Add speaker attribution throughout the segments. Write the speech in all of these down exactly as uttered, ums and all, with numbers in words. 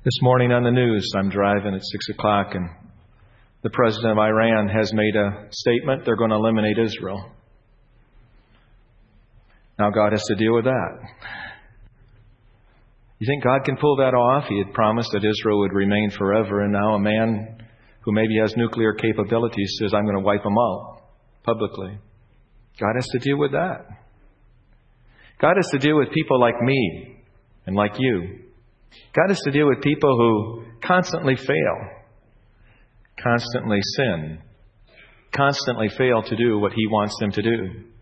Speaker 1: This morning on the news, I'm driving at six o'clock, and the president of Iran has made a statement. They're going to eliminate Israel. Now God has to deal with that. You think God can pull that off? He had promised that Israel would remain forever, and now a man who maybe has nuclear capabilities says, I'm going to wipe them out publicly. God has to deal with that. God has to deal with people like me and like you. God has to deal with people who constantly fail, constantly sin, constantly fail to do what He wants them to do.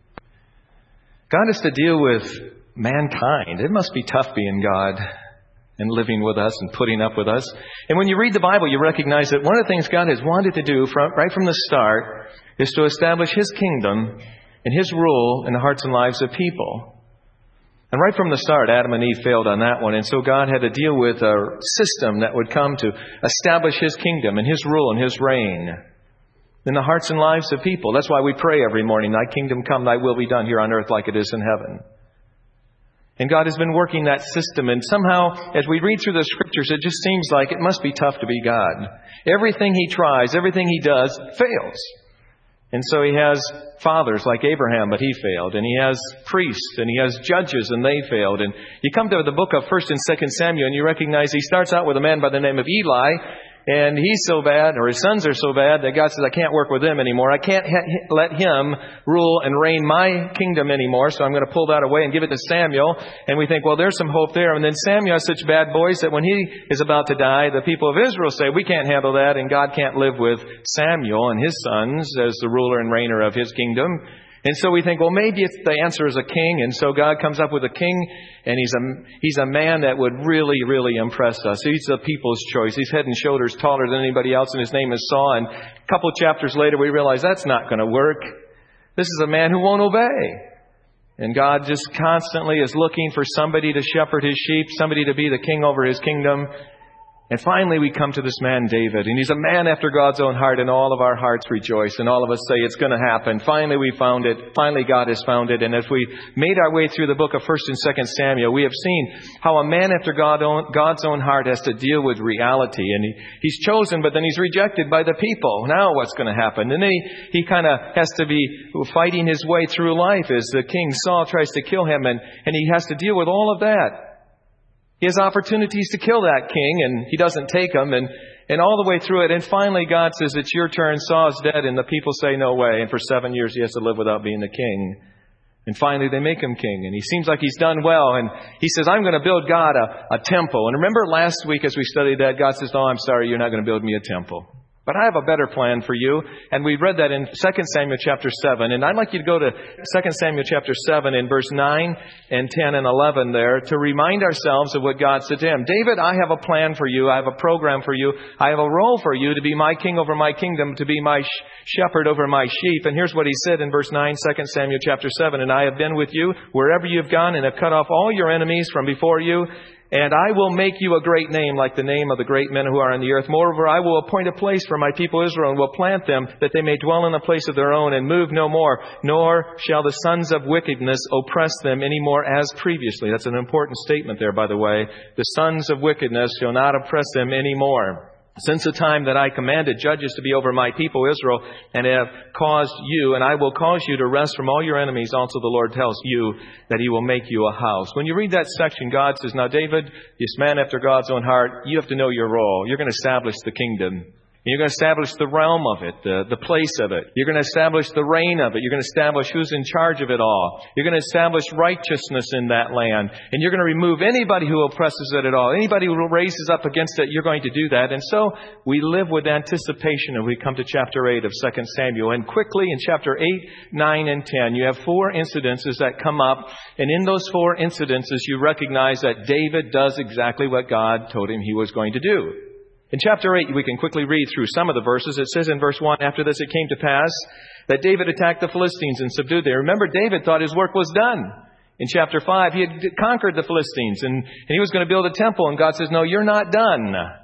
Speaker 1: God has to deal with mankind. It must be tough being God and living with us and putting up with us. And when you read the Bible, you recognize that one of the things God has wanted to do from, right from the start is to establish His kingdom and His rule in the hearts and lives of people. And right from the start, Adam and Eve failed on that one. And so God had to deal with a system that would come to establish His kingdom and His rule and His reign in the hearts and lives of people. That's why we pray every morning, Thy kingdom come, Thy will be done here on earth like it is in heaven. And God has been working that system. And somehow, as we read through the Scriptures, it just seems like it must be tough to be God. Everything He tries, everything He does, fails. And so He has fathers like Abraham, but he failed. And He has priests, and He has judges, and they failed. And you come to the book of First and Second Samuel, and you recognize He starts out with a man by the name of Eli. And he's so bad, or his sons are so bad, that God says, I can't work with them anymore. I can't ha- let him rule and reign my kingdom anymore, so I'm going to pull that away and give it to Samuel. And we think, well, there's some hope there. And then Samuel has such bad boys that when he is about to die, the people of Israel say, we can't handle that, and God can't live with Samuel and his sons as the ruler and reigner of His kingdom. And so we think, well, maybe it's, the answer is a king. And so God comes up with a king, and he's a, he's a man that would really, really impress us. He's the people's choice. He's head and shoulders taller than anybody else, and his name is Saul. And a couple of chapters later, we realize that's not going to work. This is a man who won't obey. And God just constantly is looking for somebody to shepherd His sheep, somebody to be the king over His kingdom. And finally, we come to this man, David. And he's a man after God's own heart, and all of our hearts rejoice. And all of us say, it's going to happen. Finally, we found it. Finally, God has found it. And as we made our way through the book of First and Second Samuel, we have seen how a man after God own, God's own heart has to deal with reality. And he, he's chosen, but then he's rejected by the people. Now what's going to happen? And then he, he kind of has to be fighting his way through life as the king Saul tries to kill him. And, and he has to deal with all of that. He has opportunities to kill that king, and he doesn't take them, and, and all the way through it. And finally, God says, it's your turn. Saul's dead, and the people say, no way. And for seven years, he has to live without being the king. And finally, they make him king, and he seems like he's done well. And he says, I'm going to build God a, a temple. And remember last week as we studied that, God says, no, I'm sorry, you're not going to build me a temple. But I have a better plan for you. And we read that in Second Samuel chapter seven. And I'd like you to go to Second Samuel chapter seven in verse nine and ten and eleven there to remind ourselves of what God said to him. David, I have a plan for you. I have a program for you. I have a role for you to be my king over my kingdom, to be my sh- shepherd over my sheep. And here's what he said in verse nine, Second Samuel chapter seven. And I have been with you wherever you've gone and have cut off all your enemies from before you. And I will make you a great name like the name of the great men who are on the earth. Moreover, I will appoint a place for my people Israel and will plant them that they may dwell in a place of their own and move no more. Nor shall the sons of wickedness oppress them any more as previously. That's an important statement there, by the way. The sons of wickedness shall not oppress them any more. Since the time that I commanded judges to be over my people Israel, and have caused you, and I will cause you to rest from all your enemies, also the Lord tells you that He will make you a house. When you read that section, God says, now David, this man after God's own heart, you have to know your role. You're going to establish the kingdom. You're going to establish the realm of it, the, the place of it. You're going to establish the reign of it. You're going to establish who's in charge of it all. You're going to establish righteousness in that land. And you're going to remove anybody who oppresses it at all. Anybody who raises up against it, you're going to do that. And so we live with anticipation as we come to chapter eight of Second Samuel. And quickly in chapter eight, nine, and ten, you have four incidences that come up. And in those four incidences, you recognize that David does exactly what God told him he was going to do. In chapter eight, we can quickly read through some of the verses. It says in verse one, after this it came to pass that David attacked the Philistines and subdued them. Remember, David thought his work was done. In chapter five, he had conquered the Philistines and, and he was going to build a temple. And God says, no, you're not done.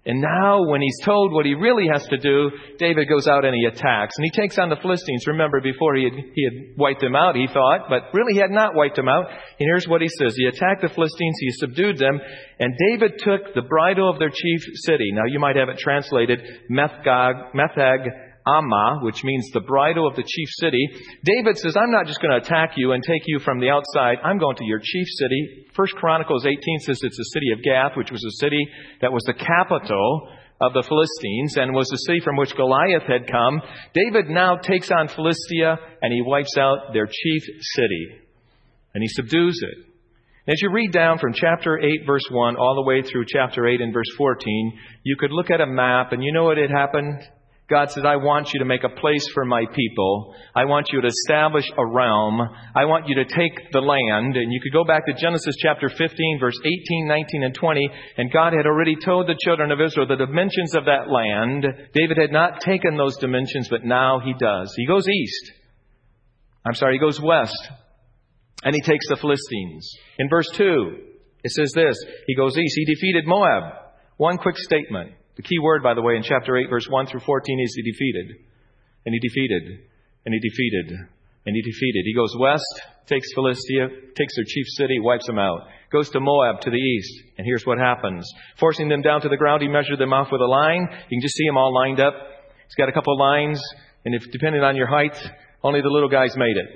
Speaker 1: And now when he's told what he really has to do, David goes out and he attacks. And he takes on the Philistines. Remember, before he had, he had wiped them out, he thought, but really he had not wiped them out. And here's what he says. He attacked the Philistines, he subdued them, and David took the bridle of their chief city. Now you might have it translated Methgag, Methag Amma, which means the bridle of the chief city. David says, I'm not just going to attack you and take you from the outside. I'm going to your chief city. First Chronicles eighteen says it's the city of Gath, which was a city that was the capital of the Philistines and was the city from which Goliath had come. David now takes on Philistia and he wipes out their chief city. And he subdues it. As you read down from chapter eight, verse one, all the way through chapter eight and verse fourteen, you could look at a map and you know what had happened? God said, I want you to make a place for my people. I want you to establish a realm. I want you to take the land. And you could go back to Genesis chapter fifteen, verse eighteen, nineteen, and twenty. And God had already told the children of Israel the dimensions of that land. David had not taken those dimensions, but now he does. He goes east. I'm sorry, he goes west. And he takes the Philistines. In verse two, it says this. He goes east. He defeated Moab. One quick statement. The key word, by the way, in chapter eight, verse one through fourteen is he defeated. And he defeated. And he defeated. And he defeated. He goes west, takes Philistia, takes their chief city, wipes them out. Goes to Moab to the east. And here's what happens. Forcing them down to the ground, he measured them off with a line. You can just see them all lined up. He's got a couple of lines. And if depending on your height, only the little guys made it.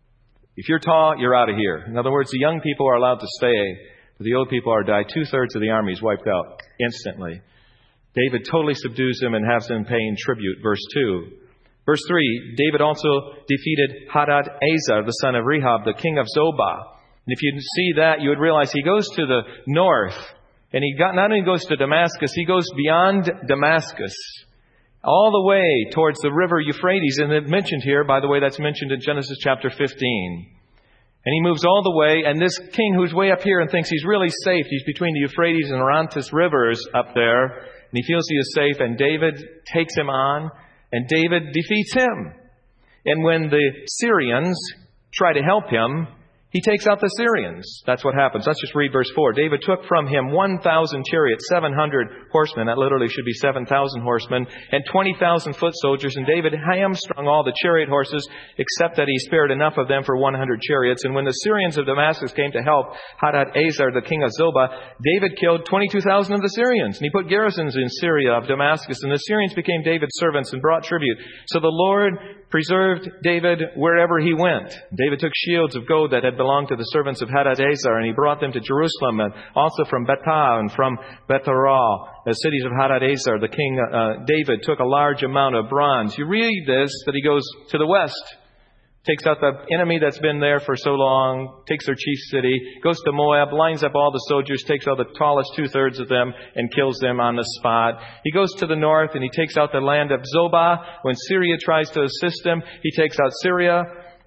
Speaker 1: If you're tall, you're out of here. In other words, the young people are allowed to stay. But the old people are to die. Two-thirds of the army is wiped out instantly. David totally subdues them and has them paying tribute. Verse two. Verse three, David also defeated Hadad-Ezer, the son of Rehob, the king of Zobah. And if you see that, you would realize he goes to the north. And he got, not only goes to Damascus, he goes beyond Damascus. All the way towards the river Euphrates. And it's mentioned here, by the way, that's mentioned in Genesis chapter fifteen. And he moves all the way, and this king who's way up here and thinks he's really safe, he's between the Euphrates and Orontes rivers up there, and he feels he is safe, and David takes him on, and David defeats him. And when the Syrians try to help him, he takes out the Syrians. That's what happens. Let's just read verse four. David took from him one thousand chariots, seven hundred horsemen. That literally should be seven thousand horsemen, and twenty thousand foot soldiers. And David hamstrung all the chariot horses, except that he spared enough of them for one hundred chariots. And when the Syrians of Damascus came to help Hadad-Ezer, the king of Zobah, David killed twenty-two thousand of the Syrians. And he put garrisons in Syria of Damascus. And the Syrians became David's servants and brought tribute. So the Lord preserved David wherever he went. David took shields of gold that had belonged to the servants of Hadad-Ezer, and he brought them to Jerusalem, and also from Betah and from Betharah, the cities of Hadad-Ezer. The king uh, David took a large amount of bronze. You read this, that he goes to the west, takes out the enemy that's been there for so long, takes their chief city, goes to Moab, lines up all the soldiers, takes out the tallest two-thirds of them, and kills them on the spot. He goes to the north, and he takes out the land of Zobah. When Syria tries to assist him, he takes out Syria.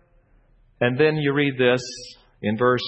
Speaker 1: And then you read this in verse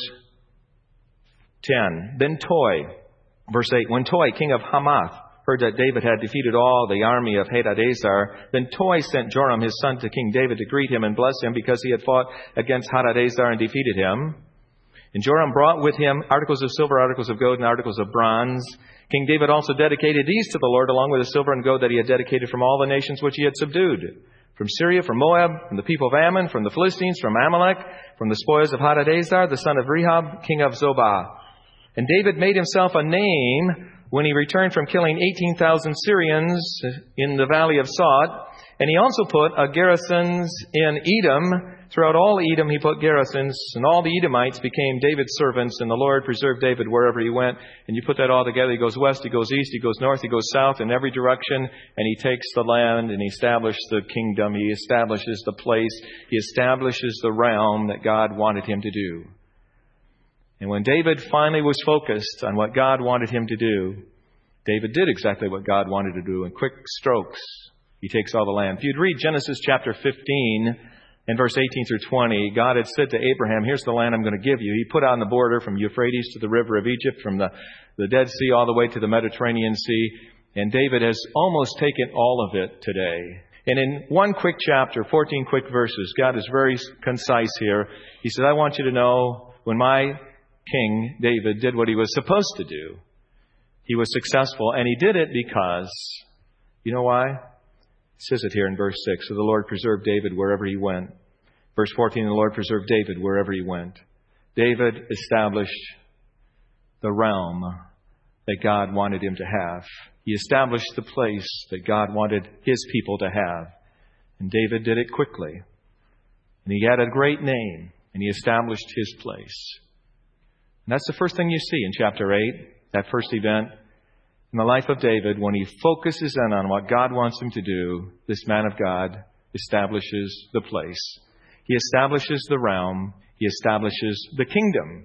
Speaker 1: ten. Then Toi, verse eight, when Toi, king of Hamath, heard that David had defeated all the army of Hadad-Ezer, then Toi sent Joram his son to King David to greet him and bless him, because he had fought against Hadad-Ezer and defeated him. And Joram brought with him articles of silver, articles of gold, and articles of bronze. King David also dedicated these to the Lord, along with the silver and gold that he had dedicated from all the nations which he had subdued. From Syria, from Moab, from the people of Ammon, from the Philistines, from Amalek, from the spoils of Hadad-Ezer, the son of Rehob, king of Zobah. And David made himself a name when he returned from killing eighteen thousand Syrians in the valley of Sod. And he also put uh, garrisons in Edom. Throughout all Edom he put garrisons, and all the Edomites became David's servants, and the Lord preserved David wherever he went. And you put that all together, he goes west, he goes east, he goes north, he goes south, in every direction, and he takes the land, and he establishes the kingdom, he establishes the place, he establishes the realm that God wanted him to do. And when David finally was focused on what God wanted him to do, David did exactly what God wanted to do. In quick strokes, he takes all the land. If you'd read Genesis chapter fifteen and verse eighteen through twenty, God had said to Abraham, here's the land I'm going to give you. He put on the border from Euphrates to the river of Egypt, from the, the Dead Sea all the way to the Mediterranean Sea. And David has almost taken all of it today. And in one quick chapter, fourteen quick verses, God is very concise here. He said, I want you to know when my King David did what he was supposed to do, He was successful, and he did it because, you know why? It says it here in verse six. So the Lord preserved David wherever he went. Verse fourteen, the Lord preserved David wherever he went. David established the realm that God wanted him to have. He established the place that God wanted his people to have. And David did it quickly. And he had a great name, and he established his place. And that's the first thing you see in chapter eight, that first event in the life of David. When he focuses in on what God wants him to do, this man of God establishes the place. He establishes the realm. He establishes the kingdom.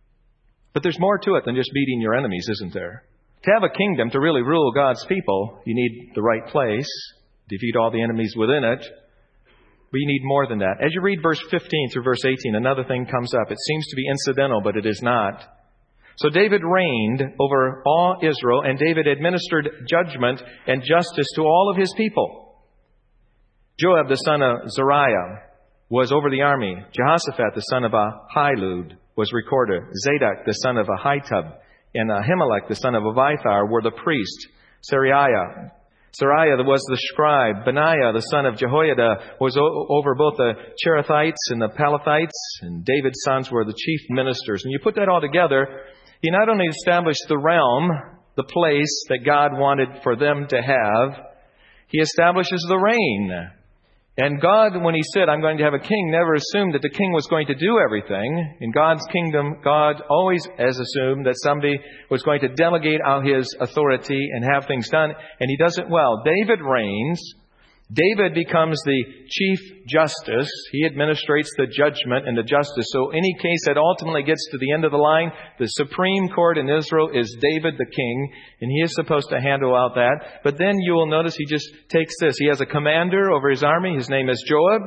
Speaker 1: But there's more to it than just beating your enemies, isn't there? To have a kingdom, to really rule God's people, you need the right place, defeat all the enemies within it. But you need more than that. As you read verse fifteen through verse eighteen, another thing comes up. It seems to be incidental, but it is not. So David reigned over all Israel, and David administered judgment and justice to all of his people. Joab, the son of Zeruiah, was over the army. Jehoshaphat, the son of Ahilud, was recorder. Zadok, the son of Ahitub, and Ahimelech, the son of Abiathar, were the priests. Seraiah, Seraiah was the scribe. Benaiah, the son of Jehoiada, was o- over both the Cherethites and the Pelethites, and David's sons were the chief ministers. And you put that all together, he not only established the realm, the place that God wanted for them to have, he establishes the reign. And God, when he said, I'm going to have a king, never assumed that the king was going to do everything. In God's kingdom, God always has assumed that somebody was going to delegate out his authority and have things done. And he does it well. David reigns. David becomes the chief justice. He administrates the judgment and the justice. So any case that ultimately gets to the end of the line, the supreme court in Israel is David the king, and he is supposed to handle out that. But then you will notice he just takes this. He has a commander over his army. His name is Joab.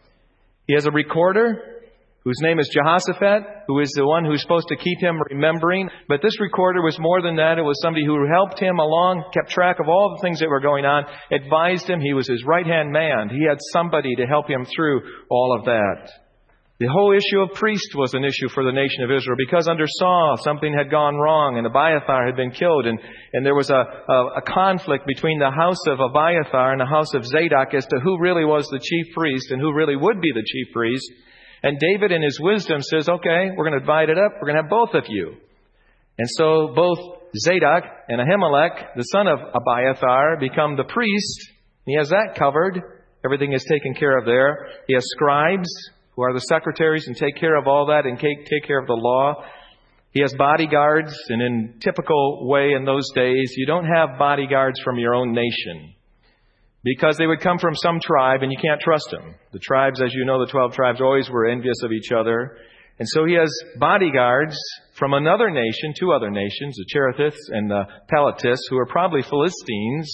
Speaker 1: He has a recorder whose name is Jehoshaphat, who is the one who's supposed to keep him remembering. But this recorder was more than that. It was somebody who helped him along, kept track of all the things that were going on, advised him. He was his right-hand man. He had somebody to help him through all of that. The whole issue of priest was an issue for the nation of Israel because under Saul, something had gone wrong and Abiathar had been killed. And, and there was a, a, a conflict between the house of Abiathar and the house of Zadok as to who really was the chief priest and who really would be the chief priest. And David in his wisdom says, okay, we're going to divide it up. We're going to have both of you. And so both Zadok and Ahimelech, the son of Abiathar, become the priest. He has that covered. Everything is taken care of there. He has scribes who are the secretaries and take care of all that and take, take care of the law. He has bodyguards. And in typical way in those days, you don't have bodyguards from your own nation, because they would come from some tribe and you can't trust them. The tribes, as you know, the twelve tribes always were envious of each other. And so he has bodyguards from another nation, two other nations, the Cherethites and the Peletists, who are probably Philistines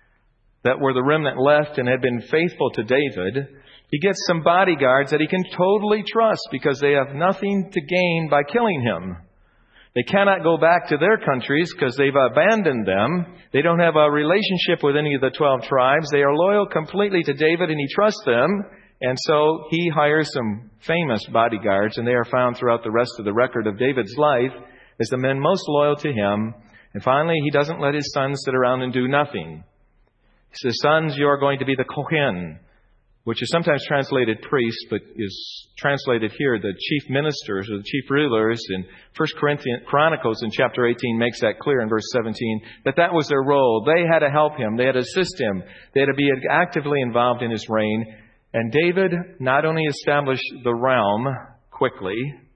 Speaker 1: that were the remnant left and had been faithful to David. He gets some bodyguards that he can totally trust because they have nothing to gain by killing him. They cannot go back to their countries because they've abandoned them. They don't have a relationship with any of the twelve tribes. They are loyal completely to David and he trusts them. And so he hires some famous bodyguards, and they are found throughout the rest of the record of David's life as the men most loyal to him. And finally, he doesn't let his sons sit around and do nothing. He says, sons, you are going to be the Kohen, which is sometimes translated priests, but is translated here the chief ministers or the chief rulers. In First Corinthians Chronicles in chapter eighteen makes that clear in verse seventeen, that that was their role. They had to help him. They had to assist him. They had to be actively involved in his reign. And David not only established the realm quickly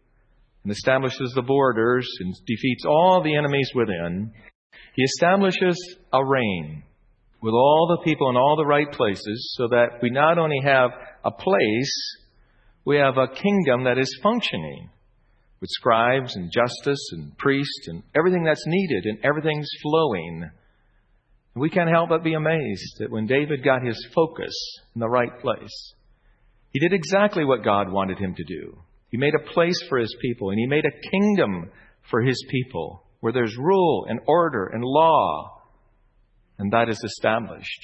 Speaker 1: and establishes the borders and defeats all the enemies within, he establishes a reign with all the people in all the right places, so that we not only have a place, we have a kingdom that is functioning with scribes and justice and priests and everything that's needed, and everything's flowing. We can't help but be amazed that when David got his focus in the right place, he did exactly what God wanted him to do. He made a place for his people, and he made a kingdom for his people where there's rule and order and law. And that is established.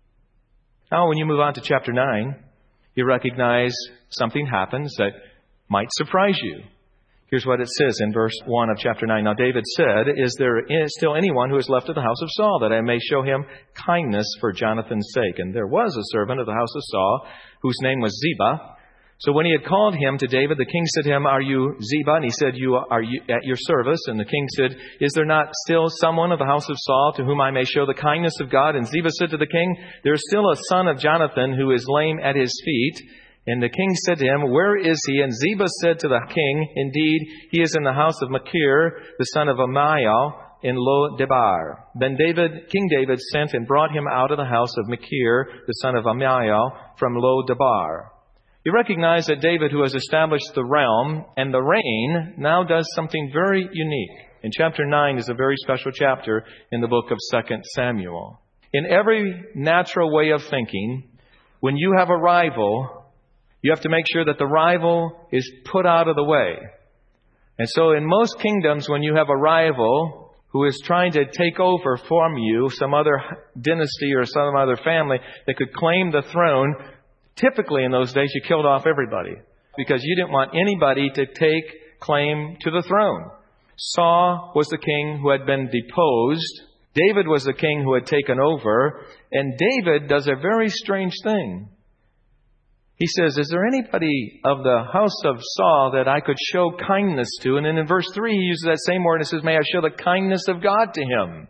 Speaker 1: Now, when you move on to chapter nine, you recognize something happens that might surprise you. Here's what it says in verse one of chapter nine. Now David said, "Is there still anyone who is left of the house of Saul, that I may show him kindness for Jonathan's sake?" And there was a servant of the house of Saul, whose name was Ziba. So when he had called him to David, the king said to him, "Are you Ziba?" And he said, "You are you at your service." And the king said, "Is there not still someone of the house of Saul to whom I may show the kindness of God?" And Ziba said to the king, "There is still a son of Jonathan who is lame at his feet." And the king said to him, "Where is he?" And Ziba said to the king, "Indeed, he is in the house of Machir, the son of Amiel, in Lo-debar." Then David, King David sent and brought him out of the house of Machir, the son of Amiel, from Lo-debar. You recognize that David, who has established the realm and the reign, now does something very unique. And chapter nine is a very special chapter in the book of Second Samuel. In every natural way of thinking, when you have a rival, you have to make sure that the rival is put out of the way. And so in most kingdoms, when you have a rival who is trying to take over from you, some other dynasty or some other family that could claim the throne, typically in those days you killed off everybody because you didn't want anybody to take claim to the throne. Saul was the king who had been deposed. David was the king who had taken over. And David does a very strange thing. He says, "Is there anybody of the house of Saul that I could show kindness to?" And then in verse three, he uses that same word and says, "May I show the kindness of God to him?"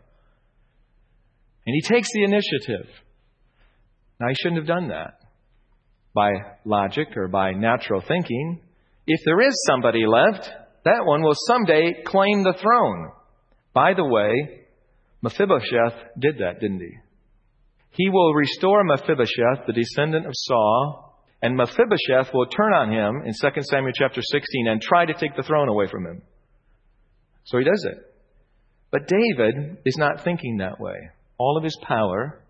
Speaker 1: And he takes the initiative. Now, he shouldn't have done that by logic or by natural thinking. If there is somebody left, that one will someday claim the throne. By the way, Mephibosheth did that, didn't he? He will restore Mephibosheth, the descendant of Saul, and Mephibosheth will turn on him in Second Samuel chapter sixteen and try to take the throne away from him. So he does it. But David is not thinking that way. All of his power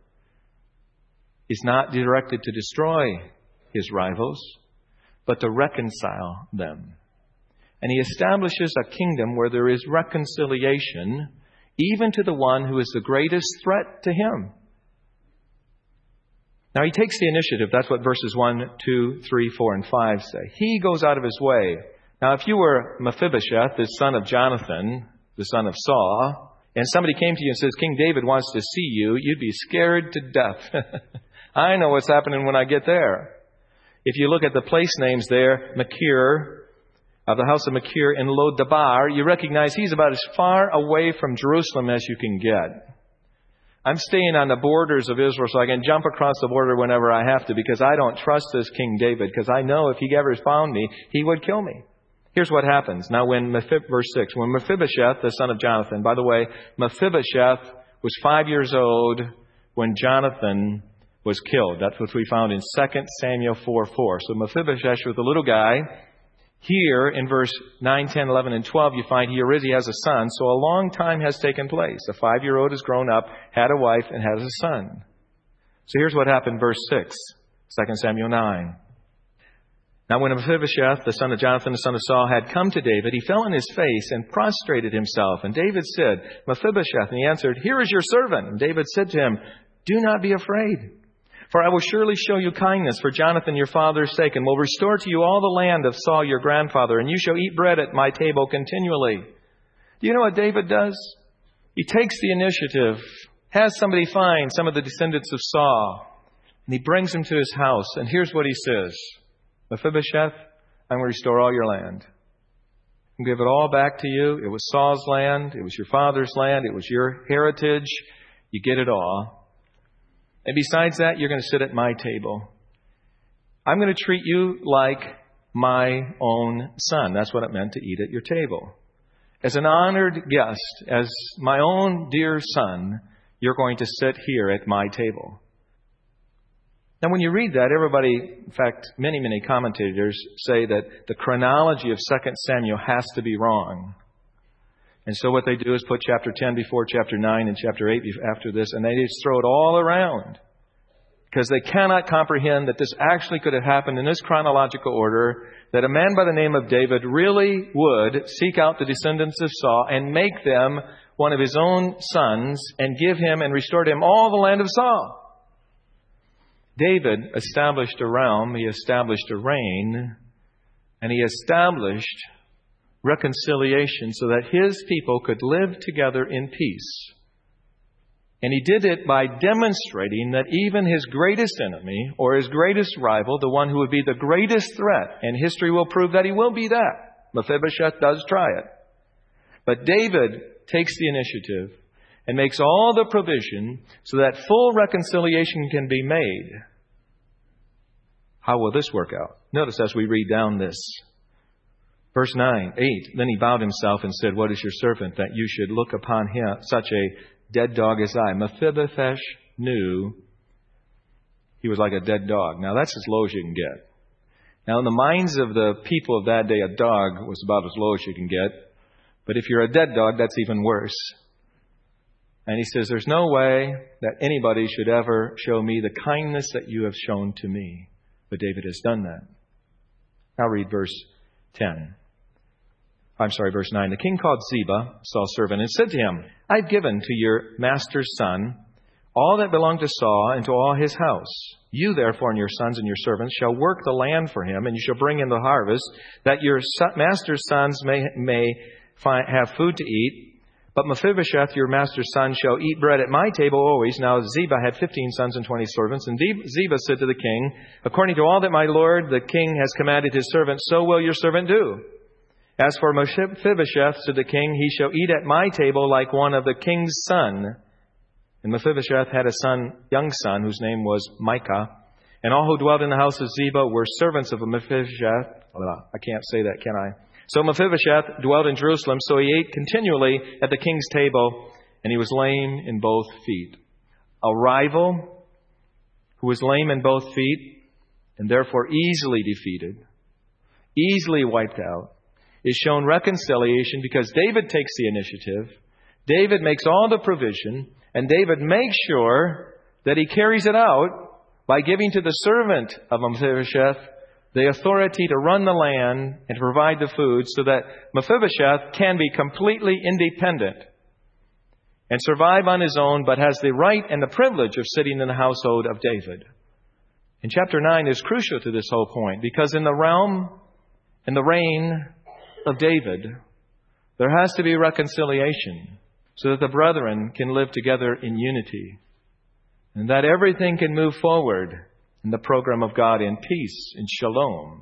Speaker 1: is not directed to destroy his rivals, but to reconcile them. And he establishes a kingdom where there is reconciliation, even to the one who is the greatest threat to him. Now, he takes the initiative. That's what verses one, two, three, four, and five say. He goes out of his way. Now, if you were Mephibosheth, the son of Jonathan, the son of Saul, and somebody came to you and says, "King David wants to see you," you'd be scared to death. I know what's happening when I get there. If you look at the place names there, Machir, of the house of Machir in Lo-debar, you recognize he's about as far away from Jerusalem as you can get. I'm staying on the borders of Israel so I can jump across the border whenever I have to, because I don't trust this King David, because I know if he ever found me, he would kill me. Here's what happens. Now, when Mephib- verse six, when Mephibosheth, the son of Jonathan, by the way, Mephibosheth was five years old when Jonathan was killed. That's what we found in Second Samuel four four. So Mephibosheth was a little guy. Here in verse nine, ten, eleven, and twelve, you find he already has a son. So a long time has taken place. A five-year-old has grown up, had a wife, and has a son. So here's what happened, verse six, Second Samuel nine. Now when Mephibosheth, the son of Jonathan, the son of Saul, had come to David, he fell on his face and prostrated himself. And David said, "Mephibosheth." And he answered, "Here is your servant." And David said to him, "Do not be afraid. For I will surely show you kindness for Jonathan your father's sake, and will restore to you all the land of Saul your grandfather, and you shall eat bread at my table continually." Do you know what David does? He takes the initiative, has somebody find some of the descendants of Saul, and he brings them to his house. And here's what he says: "Mephibosheth, I'm going to restore all your land. I'm going to give it all back to you. It was Saul's land. It was your father's land. It was your heritage. You get it all. And besides that, you're going to sit at my table. I'm going to treat you like my own son." That's what it meant to eat at your table. As an honored guest, as my own dear son, you're going to sit here at my table. Now, when you read that, everybody, in fact, many, many commentators say that the chronology of Second Samuel has to be wrong. And so what they do is put chapter ten before chapter nine and chapter eight after this, and they just throw it all around. Because they cannot comprehend that this actually could have happened in this chronological order, that a man by the name of David really would seek out the descendants of Saul and make them one of his own sons and give him and restore to him all the land of Saul. David established a realm, he established a reign, and he established reconciliation so that His people could live together in peace. And He did it by demonstrating that even His greatest enemy or His greatest rival, the one who would be the greatest threat, and history will prove that he will be that. Mephibosheth does try it. But David takes the initiative and makes all the provision so that full reconciliation can be made. How will this work out? Notice as we read down this. Verse nine, eight, then he bowed himself and said, what is your servant that you should look upon him, such a dead dog as I? Mephibosheth knew he was like a dead dog. Now that's as low as you can get. Now in the minds of the people of that day, a dog was about as low as you can get. But if you're a dead dog, that's even worse. And he says, there's no way that anybody should ever show me the kindness that you have shown to me. But David has done that. Now read verse ten. I'm sorry, verse nine. The king called Ziba, Saul's servant, and said to him, I've given to your master's son all that belonged to Saul and to all his house. You therefore and your sons and your servants shall work the land for him, and you shall bring in the harvest, that your master's sons may, may find, have food to eat. But Mephibosheth, your master's son, shall eat bread at my table always. Now Ziba had fifteen sons and twenty servants. And Ziba said to the king, according to all that my lord the king has commanded his servant, so will your servant do. As for Mephibosheth, said the king, he shall eat at my table like one of the king's son. And Mephibosheth had a son, young son, whose name was Micah. And all who dwelt in the house of Ziba were servants of Mephibosheth. I can't say that, can I? So Mephibosheth dwelt in Jerusalem, so he ate continually at the king's table, and he was lame in both feet. A rival who was lame in both feet, and therefore easily defeated, easily wiped out, is shown reconciliation because David takes the initiative. David makes all the provision, and David makes sure that he carries it out by giving to the servant of Mephibosheth the authority to run the land and to provide the food so that Mephibosheth can be completely independent and survive on his own, but has the right and the privilege of sitting in the household of David. And chapter nine is crucial to this whole point because in the realm and the reign of David, there has to be reconciliation so that the brethren can live together in unity and that everything can move forward in the program of God in peace, in shalom.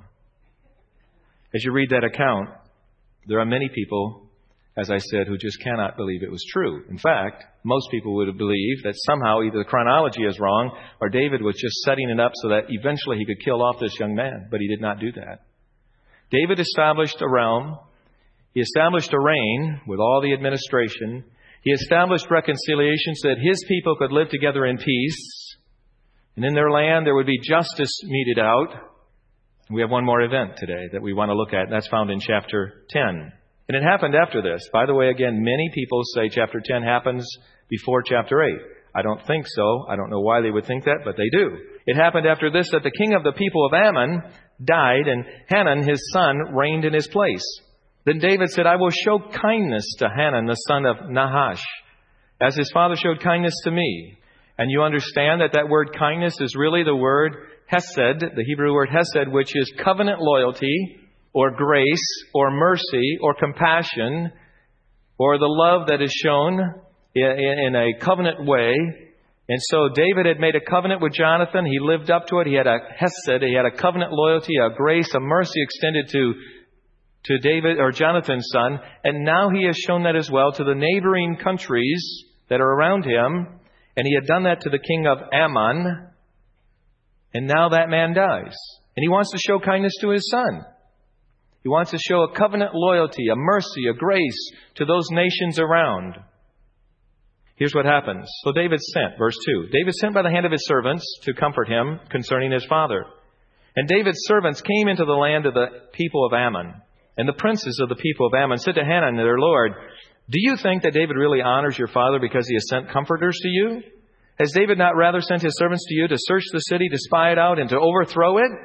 Speaker 1: As you read that account, there are many people, as I said, who just cannot believe it was true. In fact, most people would believe that somehow either the chronology is wrong or David was just setting it up so that eventually he could kill off this young man. But he did not do that. David established a realm. He established a reign with all the administration. He established reconciliation so that his people could live together in peace. And in their land, there would be justice meted out. We have one more event today that we want to look at. And that's found in chapter ten. And it happened after this. By the way, again, many people say chapter ten happens before chapter eight. I don't think so. I don't know why they would think that, but they do. It happened after this that the king of the people of Ammon died, and Hanun, his son, reigned in his place. Then David said, I will show kindness to Hanun, the son of Nahash, as his father showed kindness to me. And you understand that that word kindness is really the word hesed, the Hebrew word hesed, which is covenant loyalty or grace or mercy or compassion or the love that is shown in a covenant way. And so David had made a covenant with Jonathan. He lived up to it. He had a hesed, he had a covenant loyalty, a grace, a mercy extended to, to David or Jonathan's son. And now he has shown that as well to the neighboring countries that are around him. And he had done that to the king of Ammon. And now that man dies. And he wants to show kindness to his son. He wants to show a covenant loyalty, a mercy, a grace to those nations around. Here's what happens. So David sent, verse two. David sent by the hand of his servants to comfort him concerning his father. And David's servants came into the land of the people of Ammon. And the princes of the people of Ammon said to Hanun, their lord, do you think that David really honors your father because he has sent comforters to you? Has David not rather sent his servants to you to search the city, to spy it out, and to overthrow it?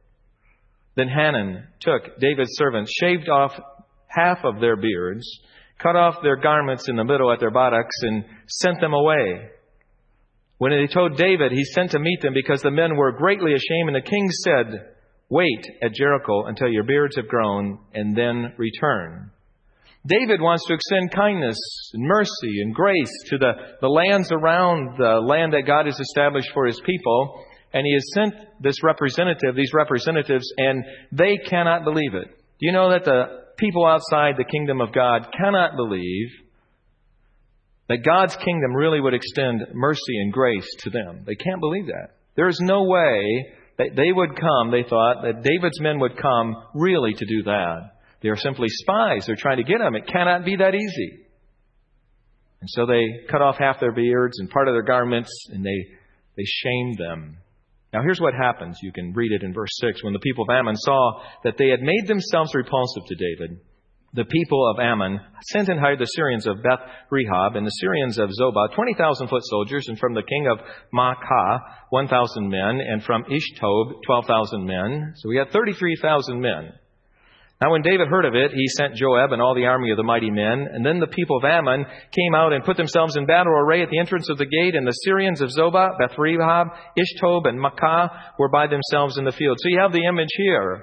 Speaker 1: Then Hanun took David's servants, shaved off half of their beards, cut off their garments in the middle at their buttocks, and sent them away. When they told David, he sent to meet them because the men were greatly ashamed. And the king said, Wait at Jericho until your beards have grown, and then return. David wants to extend kindness and mercy and grace to the, the lands around the land that God has established for His people. And he has sent this representative, these representatives, and they cannot believe it. Do you know that the people outside the kingdom of God cannot believe that God's kingdom really would extend mercy and grace to them? They can't believe that. There is no way that they would come, they thought, that David's men would come really to do that. They are simply spies. They're trying to get him. It cannot be that easy. And so they cut off half their beards and part of their garments, and they, they shamed them. Now here's what happens. You can read it in verse six. When the people of Ammon saw that they had made themselves repulsive to David, the people of Ammon sent and hired the Syrians of Beth Rehob and the Syrians of Zobah, twenty thousand foot soldiers, and from the king of Maacah, one thousand men, and from Ishtob, twelve thousand men. So we had thirty-three thousand men. Now when David heard of it, he sent Joab and all the army of the mighty men. And then the people of Ammon came out and put themselves in battle array at the entrance of the gate. And the Syrians of Zobah, Beth Rehob, Ishtob, and Maacah were by themselves in the field. So you have the image here.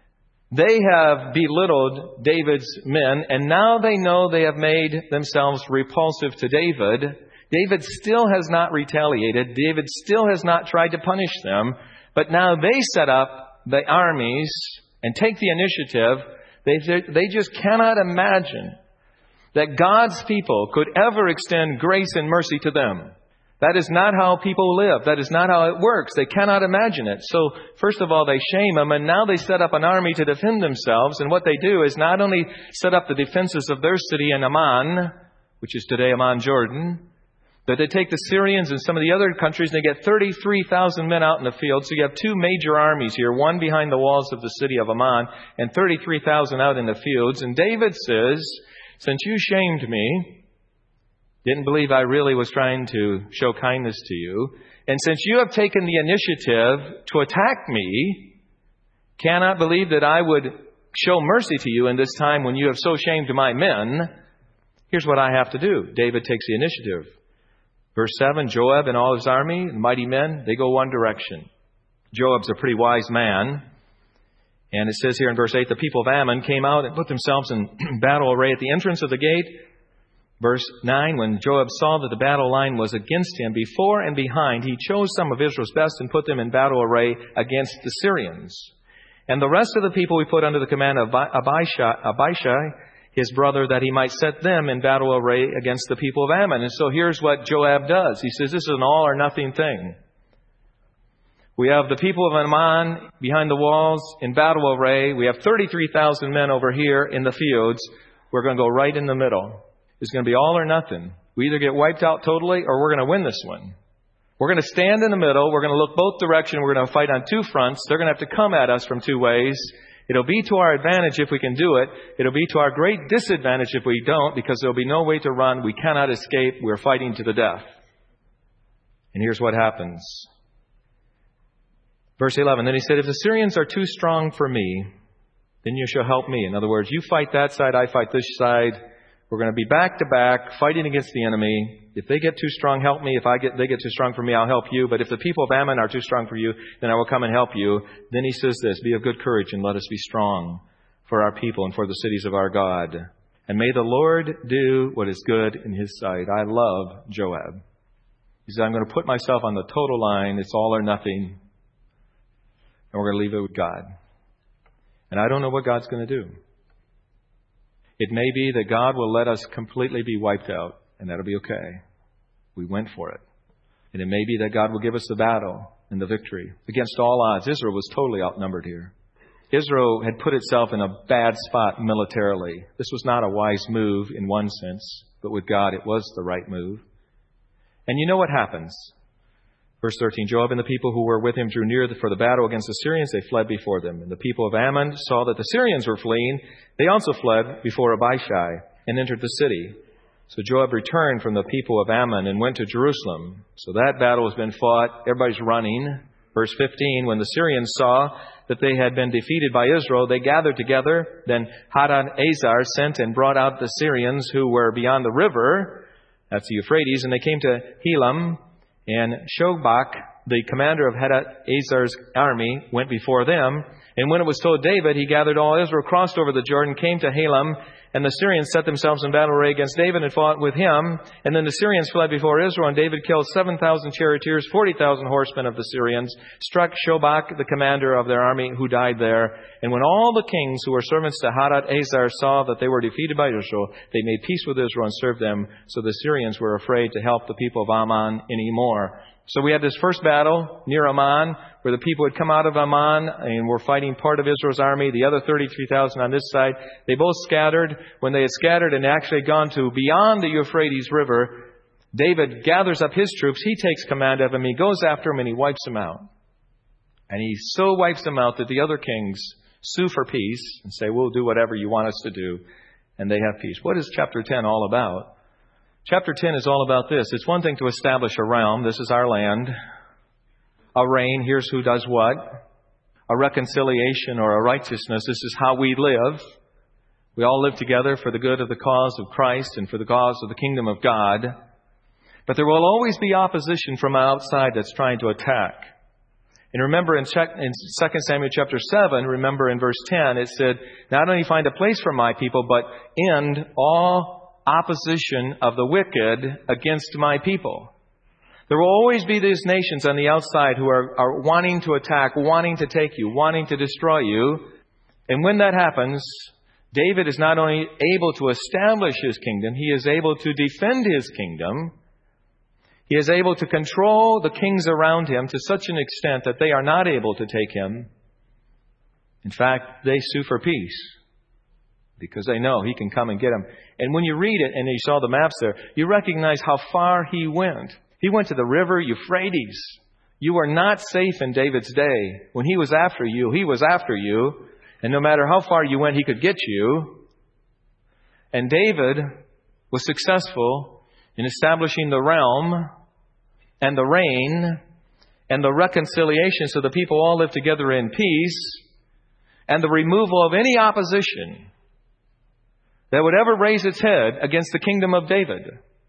Speaker 1: They have belittled David's men, and now they know they have made themselves repulsive to David. David still has not retaliated. David still has not tried to punish them. But now they set up the armies and take the initiative. They, they just cannot imagine that God's people could ever extend grace and mercy to them. That is not how people live. That is not how it works. They cannot imagine it. So, first of all, they shame them, and now they set up an army to defend themselves. And what they do is not only set up the defenses of their city in Amman, which is today Amman, Jordan, but they take the Syrians and some of the other countries, and they get thirty-three thousand men out in the field. So you have two major armies here, one behind the walls of the city of Amman, and thirty-three thousand out in the fields. And David says, since you shamed me, didn't believe I really was trying to show kindness to you, and since you have taken the initiative to attack me, cannot believe that I would show mercy to you in this time when you have so shamed my men, here's what I have to do. David takes the initiative. Verse seven, Joab and all his army, the mighty men, they go one direction. Joab's a pretty wise man. And it says here in verse eight, the people of Ammon came out and put themselves in battle array at the entrance of the gate. Verse nine, when Joab saw that the battle line was against him, before and behind, he chose some of Israel's best and put them in battle array against the Syrians. And the rest of the people we put under the command of Abishai, Abishai his brother, that he might set them in battle array against the people of Ammon. And so here's what Joab does. He says this is an all or nothing thing. We have the people of Ammon behind the walls in battle array. We have thirty-three thousand men over here in the fields. We're going to go right in the middle. It's going to be all or nothing. We either get wiped out totally or we're going to win this one. We're going to stand in the middle. We're going to look both directions. We're going to fight on two fronts. They're going to have to come at us from two ways. It'll be to our advantage if we can do it. It'll be to our great disadvantage if we don't, because there'll be no way to run. We cannot escape. We're fighting to the death. And here's what happens. Verse eleven, then he said, if the Syrians are too strong for me, then you shall help me. In other words, you fight that side, I fight this side. We're going to be back to back, fighting against the enemy. If they get too strong, help me. If I get they get too strong for me, I'll help you. But if the people of Ammon are too strong for you, then I will come and help you. Then he says this, be of good courage and let us be strong for our people and for the cities of our God. And may the Lord do what is good in His sight. I love Joab. He says, I'm going to put myself on the total line. It's all or nothing. And we're going to leave it with God. And I don't know what God's going to do. It may be that God will let us completely be wiped out, and that'll be okay. We went for it. And it may be that God will give us the battle and the victory. Against all odds, Israel was totally outnumbered here. Israel had put itself in a bad spot militarily. This was not a wise move in one sense, but with God it was the right move. And you know what happens? Verse thirteen, Joab and the people who were with him drew near for the battle against the Syrians. They fled before them. And the people of Ammon saw that the Syrians were fleeing. They also fled before Abishai and entered the city. So Joab returned from the people of Ammon and went to Jerusalem. So that battle has been fought. Everybody's running. Verse fifteen, when the Syrians saw that they had been defeated by Israel, they gathered together. Then Hadad-Azar sent and brought out the Syrians who were beyond the river. That's the Euphrates. And they came to Helam and Shobach the commander of Hadad-Ezer's army, went before them. And when it was told David, he gathered all Israel, crossed over the Jordan, came to Halam, and the Syrians set themselves in battle array against David and fought with him. And then the Syrians fled before Israel, and David killed seven thousand charioteers, forty thousand horsemen of the Syrians, struck Shobach, the commander of their army, who died there. And when all the kings who were servants to Hadad-Ezer saw that they were defeated by Israel, they made peace with Israel and served them. So the Syrians were afraid to help the people of Ammon anymore. So we had this first battle near Ammon, where the people had come out of Ammon and were fighting part of Israel's army, the other thirty-three thousand on this side. They both scattered. When they had scattered and actually gone to beyond the Euphrates River, David gathers up his troops. He takes command of them. He goes after them and he wipes them out. And he so wipes them out that the other kings sue for peace and say, we'll do whatever you want us to do. And they have peace. What is chapter ten all about? Chapter ten is all about this. It's one thing to establish a realm. This is our land. A reign. Here's who does what. A reconciliation or a righteousness. This is how we live. We all live together for the good of the cause of Christ and for the cause of the kingdom of God. But there will always be opposition from outside that's trying to attack. And remember in Second Samuel chapter seven, remember in verse ten, it said, not only find a place for my people, but end all opposition of the wicked against my people. There will always be these nations on the outside who are, are wanting to attack, wanting to take you, wanting to destroy you. And when that happens, David is not only able to establish his kingdom, he is able to defend his kingdom. He is able to control the kings around him to such an extent that they are not able to take him. In fact, they sue for peace because they know he can come and get them. And when you read it and you saw the maps there, you recognize how far he went. He went to the river Euphrates. You were not safe in David's day. When he was after you, he was after you. And no matter how far you went, he could get you. And David was successful in establishing the realm and the reign and the reconciliation so the people all live together in peace and the removal of any opposition that would ever raise its head against the kingdom of David.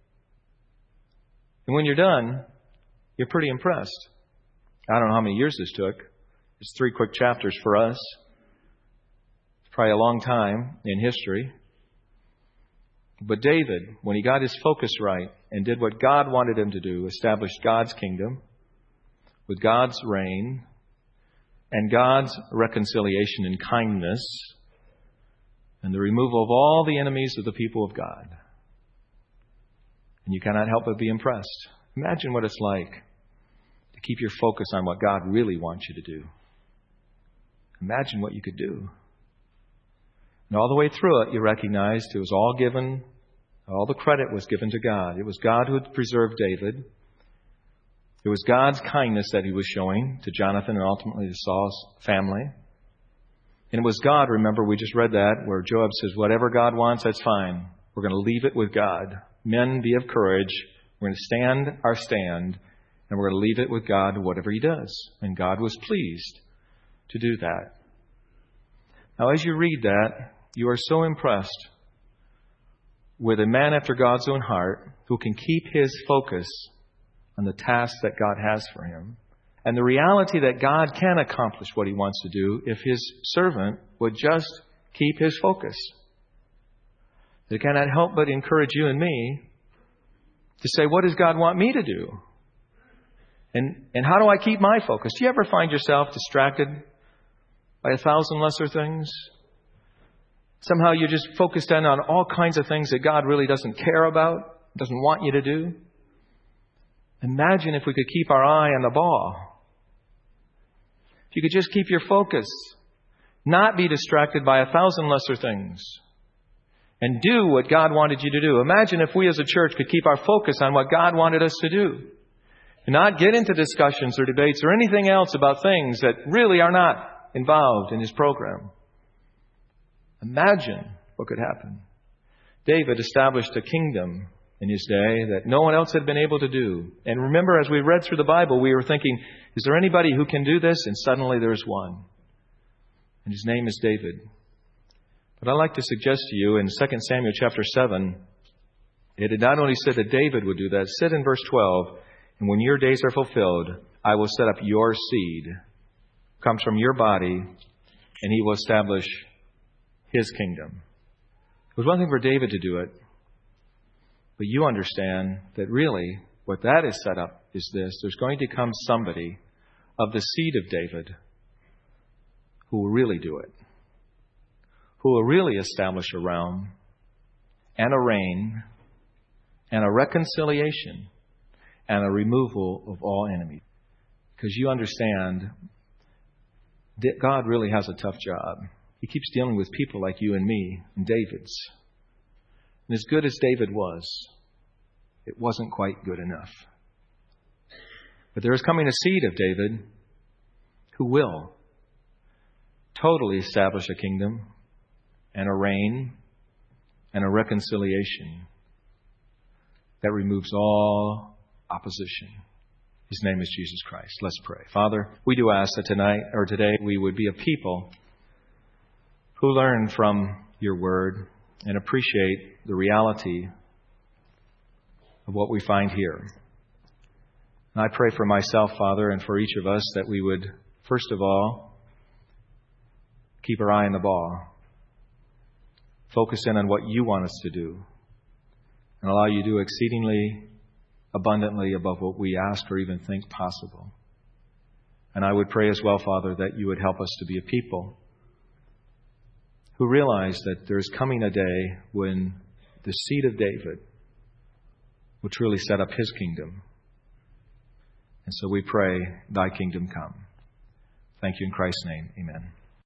Speaker 1: And when you're done, you're pretty impressed. I don't know how many years this took. It's three quick chapters for us. It's probably a long time in history. But David, when he got his focus right and did what God wanted him to do, established God's kingdom with God's reign and God's reconciliation and kindness and the removal of all the enemies of the people of God. And you cannot help but be impressed. Imagine what it's like to keep your focus on what God really wants you to do. Imagine what you could do. And all the way through it, you recognized it was all given, all the credit was given to God. It was God who had preserved David. It was God's kindness that he was showing to Jonathan and ultimately to Saul's family. And it was God, remember, we just read that, where Joab says, whatever God wants, that's fine. We're going to leave it with God. Men, be of courage. We're going to stand our stand, and we're going to leave it with God, whatever he does. And God was pleased to do that. Now, as you read that, you are so impressed with a man after God's own heart who can keep his focus on the task that God has for him. And the reality that God can accomplish what he wants to do if his servant would just keep his focus. It cannot help but encourage you and me to say, what does God want me to do? And, and how do I keep my focus? Do you ever find yourself distracted by a thousand lesser things? Somehow you're just focused in on all kinds of things that God really doesn't care about, doesn't want you to do. Imagine if we could keep our eye on the ball. If you could just keep your focus, not be distracted by a thousand lesser things, and do what God wanted you to do. Imagine if we as a church could keep our focus on what God wanted us to do, and not get into discussions or debates or anything else about things that really are not involved in his program. Imagine what could happen. David established a kingdom in his day that no one else had been able to do. And remember, as we read through the Bible, we were thinking, is there anybody who can do this? And suddenly there's one. And his name is David. But I'd like to suggest to you in Second Samuel chapter seven, it had not only said that David would do that, it said in verse twelve, and when your days are fulfilled, I will set up your seed, comes from your body, and he will establish his kingdom. It was one thing for David to do it, but you understand that really what that is set up is this. There's going to come somebody of the seed of David who will really do it, who will really establish a realm and a reign and a reconciliation and a removal of all enemies. Because you understand that God really has a tough job. He keeps dealing with people like you and me and David's. And as good as David was, it wasn't quite good enough. But there is coming a seed of David who will totally establish a kingdom and a reign and a reconciliation that removes all opposition. His name is Jesus Christ. Let's pray. Father, we do ask that tonight or today we would be a people who learn from your word and appreciate the reality of what we find here. And I pray for myself, Father, and for each of us that we would, first of all, keep our eye on the ball. Focus in on what you want us to do. And allow you to do exceedingly abundantly above what we ask or even think possible. And I would pray as well, Father, that you would help us to be a people who realize that there is coming a day when the seed of David will truly set up his kingdom. And so we pray, thy kingdom come. Thank you in Christ's name. Amen.